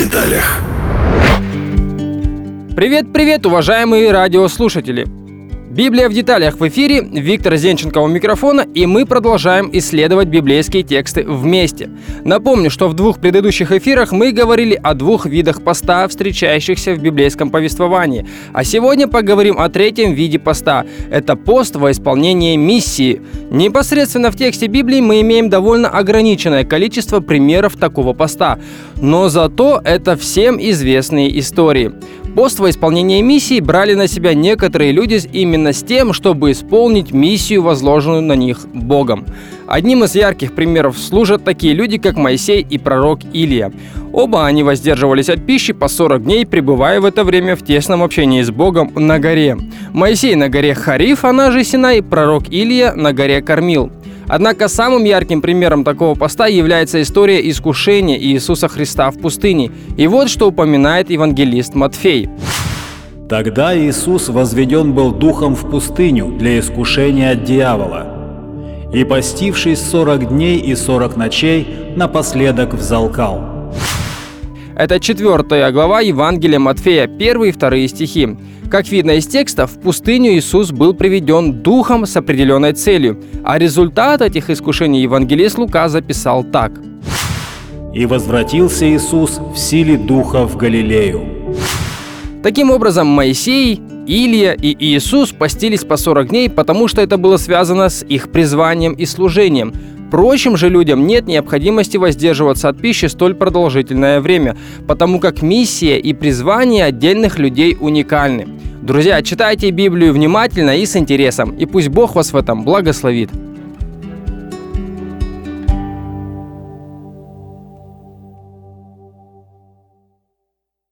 деталях. Привет, уважаемые радиослушатели! Библия в деталях в эфире, Виктор Зенченко у микрофона, и мы продолжаем исследовать библейские тексты вместе. Напомню, что в 2 предыдущих эфирах мы говорили о 2 видах поста, встречающихся в библейском повествовании. А сегодня поговорим о 3-м виде поста. Это пост во исполнение миссии. Непосредственно в тексте Библии мы имеем довольно ограниченное количество примеров такого поста. Но зато это всем известные истории. Пост во исполнение миссии брали на себя некоторые люди именно с тем, чтобы исполнить миссию, возложенную на них Богом. Одним из ярких примеров служат такие люди, как Моисей и пророк Илия. Оба они воздерживались от пищи по 40 дней, пребывая в это время в тесном общении с Богом на горе. Моисей на горе Хариф, она же Синай, пророк Илия на горе Кармил. Однако самым ярким примером такого поста является история искушения Иисуса Христа в пустыне. И вот что упоминает евангелист Матфей. «Тогда Иисус возведен был духом в пустыню для искушения от дьявола. И, постившись 40 дней и 40 ночей, напоследок взалкал». Это 4 глава Евангелия Матфея, 1 и 2 стихи. Как видно из текста, в пустыню Иисус был приведен духом с определенной целью, а результат этих искушений евангелист Лука записал так. «И возвратился Иисус в силе духа в Галилею». Таким образом, Моисей, Илия и Иисус постились по 40 дней, потому что это было связано с их призванием и служением. Прочим же людям нет необходимости воздерживаться от пищи столь продолжительное время, потому как миссия и призвание отдельных людей уникальны. Друзья, читайте Библию внимательно и с интересом, и пусть Бог вас в этом благословит.